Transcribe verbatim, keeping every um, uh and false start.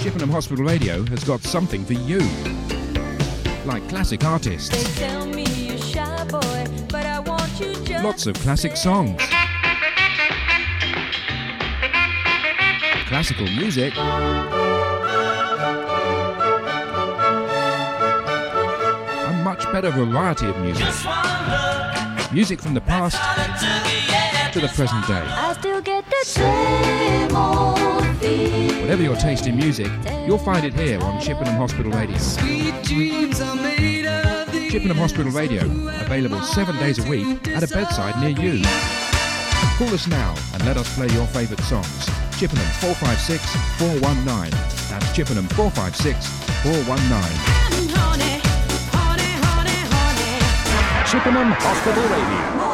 Chippenham Hospital Radio has got something for you. Like classic artists. They tell me you're shy boy, but I want you just Lots of classic songs. Classical music. A much better variety of music. Music from the past to the present day. I still get the same old feeling. Whatever your taste in music, you'll find it here on Chippenham Hospital Radio. Sweet dreams are made of the Chippenham Hospital Radio, available seven days a week at a bedside near you. Call us now and let us play your favourite songs. Chippenham four five six, four one nine. That's Chippenham four five six, four one nine. Honey, honey, honey, honey. Chippenham Hospital Radio.